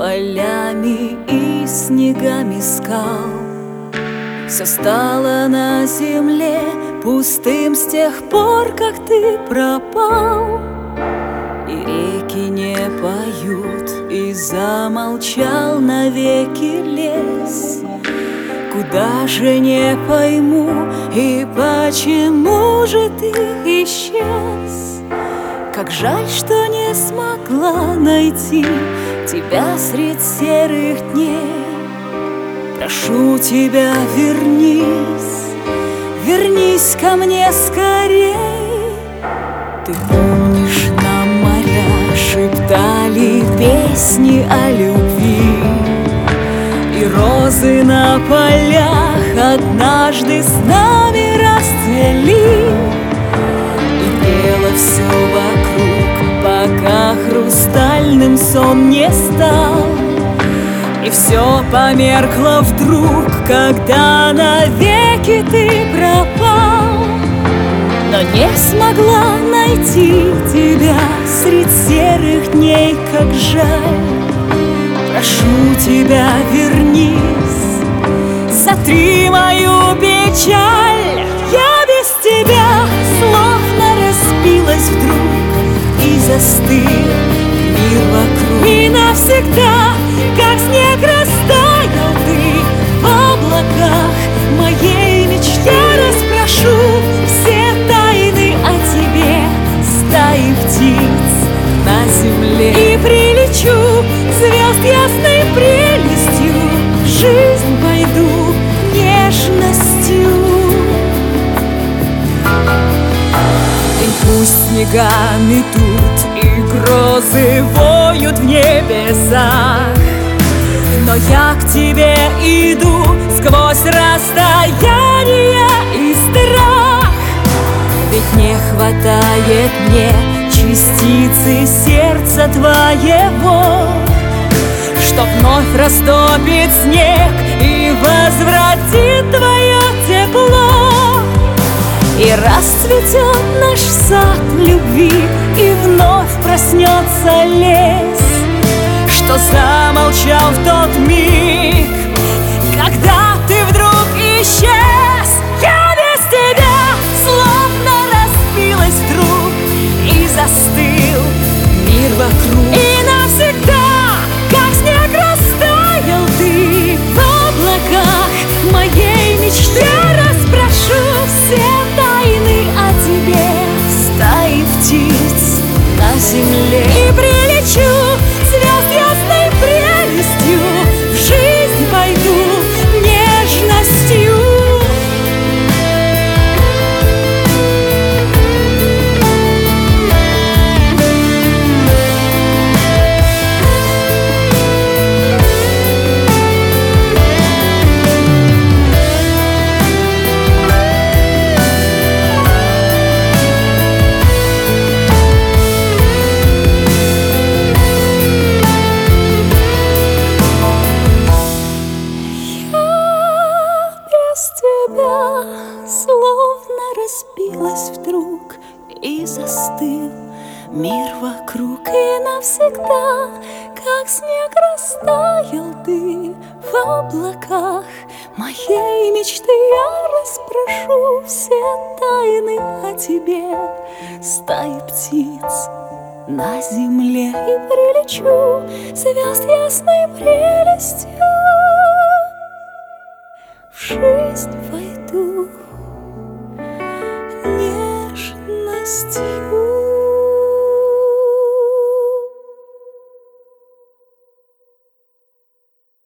полями и снегами скал. Все стало на земле пустым с тех пор, как ты пропал. И реки не поют, и замолчал навеки лес. Куда же не пойму, и почему же ты исчез? Как жаль, что не смогла найти тебя средь серых дней. Прошу тебя, вернись, вернись ко мне скорей. Ты помнишь, нам моря шептали песни о любви, и розы на полях однажды с нами расцвели. И пело все вокруг, пока хрустальным сон не стал. И все померкло вдруг, когда навеки ты пропал. Но не смогла найти тебя средь серых дней, как жаль. Прошу тебя, вернись, сотри мою печаль. Я без тебя словно распилась вдруг и застыл мир вокруг. И навсегда, как снег, растаял ты в облаках моей мечты. Я распрошу все тайны о тебе, стаи птиц на земле. И прилечу звезд ясной прелестью, в жизнь пойду нежностью. И пусть снега метут и грозы воют в небесах, но я к тебе иду сквозь расстояние и страх. Ведь не хватает мне частицы сердца твоего, что вновь растопит снег и возвратит твое тепло. И расцветет наш сад любви, и вновь проснется лес, что замолчал в тот миг, когда ты вдруг исчез. Я без тебя словно распилась вдруг и застыл мир вокруг. И навсегда, как снег, растаял ты в облаках моей мечты. Я распрошу все тайны о тебе, стаи птиц на земле. И прилечу звезд ясной прелестью, в жизнь пойду нежностью. Тебя словно разбилась вдруг и застыл мир вокруг. И навсегда, как снег, растаял ты в облаках моей мечты. Я распрошу все тайны о тебе, стаи птиц на земле. И прилечу звезд ясной прелестью, в жизнь войду нежностью.